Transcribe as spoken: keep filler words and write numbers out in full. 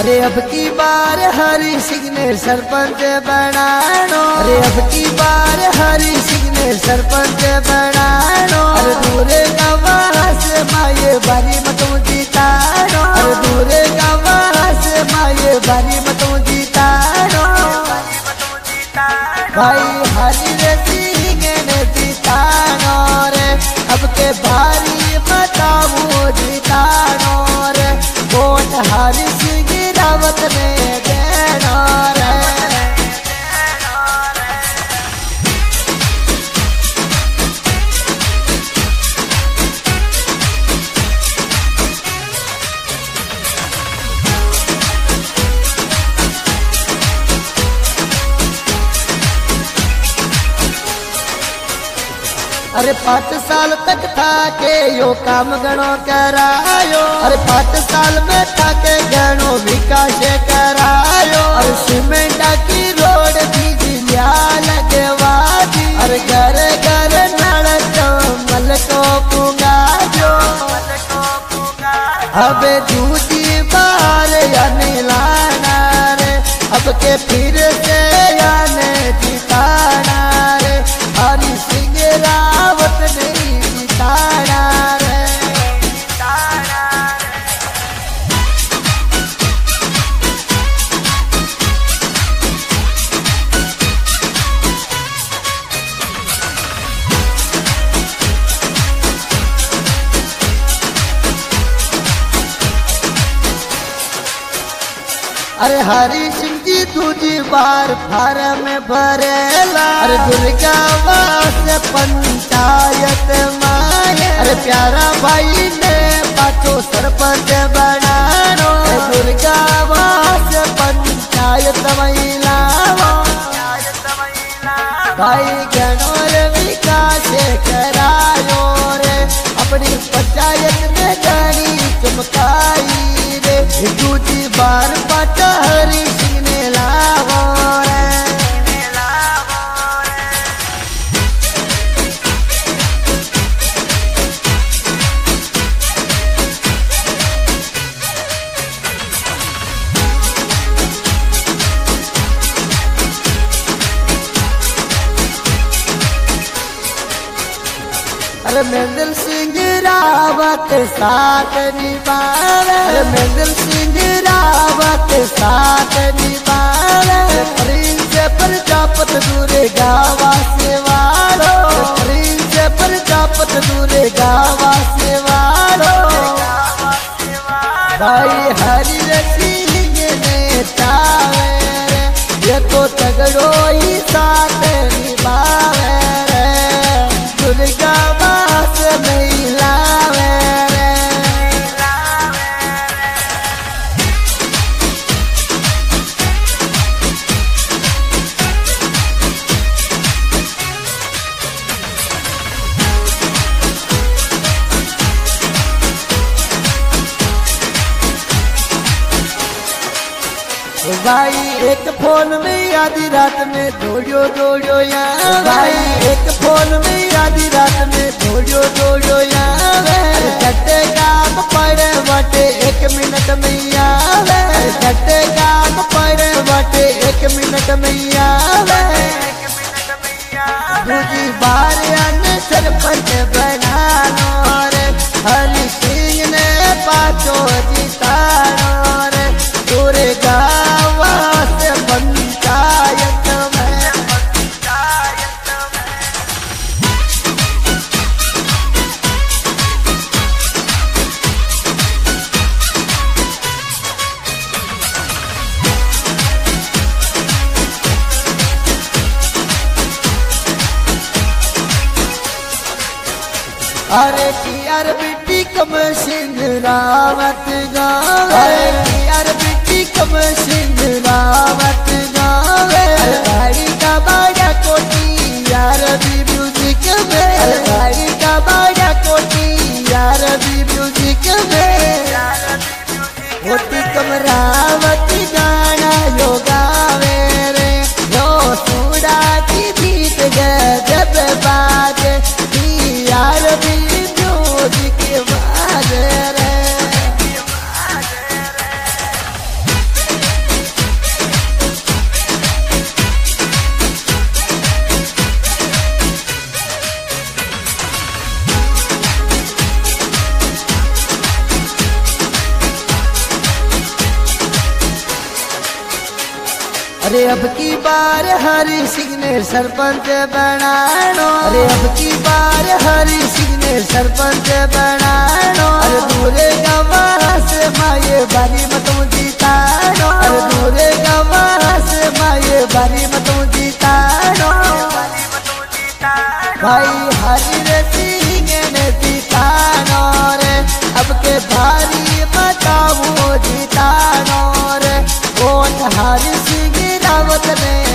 अरे अब की बार हरी सिंह ने सरपंच बनानो, अरे अब की बार हरी सिंह ने सरपंच बनानो। अरे दूरे गावा से माये बारी मतों जीतानो, अरे दूरे गावा से माये बारी मतों जीतानो। भाई हरी रे सिंह ने जीतानो रे, अब के बारी बताओ जीतानो रे। वोट हरी सिंह रावत ने देना रे। अरे पाँच साल तक था के यो काम गणो करायो, अरे पाँच साल में था के गणो विकास करायो। अरे सीमेंट की रोड बिजलिया लगवा दी, अरे घर घर नल कमल को पुंगायो। अब दूजी बार या मिलाना रे, अब के फिर से आने जिताना रे। हरी सिंह रावत नहीं जिताना रे। अरे हरी सिंह जी दूजी बार फार्म भरेला, अरे दुर्गावास पंचायत माए। अरे प्यारा भाई ने पाछो सरपंच बनानो, दुर्गावास पंचायत महिला। भाई गणोर विकास करायो रे, अपनी पंचायत में गणी चमकाई रे। दूजी बार पाटा हरी सिंह ने लावो रे। अरे मेंदल सिंह रावत साथ निभावे, अरे मेंदल सिंह रावत साथ निभावे। प्रिंस प्रजापत दूरे गावा से वालो, प्रिंस प्रजापत दूरे गावा से वालो। भाई हरी सिंह ने चावे रे, ये तो तगड़ो ही साथ निभावे रे। दुर्गावास नहीं लावे रे। भाई एक फोन में आधी रात में दौड़ो दौड़ो यहाँ। भाई एक फोन में आधी रात में दौड़ो दौड़ो यहाँ। झट्टे काम पड़े बटे एक मिनट में आवे, झट्टे काम पड़े बटे एक मिनट में आवे। दूजी बार अन्य सरपंच बनानो रे, हरी सिंह ने पाछो जितानो रे। पूरे गावा से पंचायत में। अरे टीआर बिट्टी कम सिंह रावत गावे, अरे टीआर बिट्टी कम सिंह रावत गावे। गाड़ी का बाड़ा कोटी यार भी म्यूजिक में, गाड़ी का बाड़ा कोटी यार भी म्यूजिक में। होती कम रावत गाना यो गावे रे, यो सुड़ा की बीत गजब बाजे। यार भी म्यूजिक बाजे रे। अरे अब की बार हरि सिंह ने सरपंच बनानो, अरे अब की बार हरि सिंह ने सरपंच बनानो। अरे दूरे गवाह से माये बारी मतों जीतानो, अरे दूरे गवाह से माये बारी मतों जीतानो। भाई हरि रे सिंह ने जीतानो रे, अब के भारी बताओ जीतानो रे। वोट हरि सिंह रावत ने